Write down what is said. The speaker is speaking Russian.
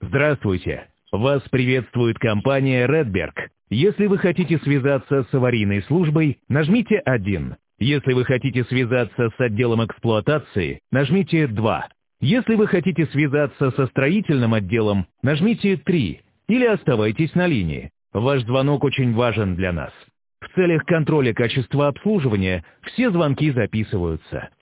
Здравствуйте! Вас приветствует компания Redberg. Если вы хотите связаться с аварийной службой, нажмите 1. Если вы хотите связаться с отделом эксплуатации, нажмите 2. Если вы хотите связаться со строительным отделом, нажмите 3. Или оставайтесь на линии. Ваш звонок очень важен для нас. В целях контроля качества обслуживания все звонки записываются.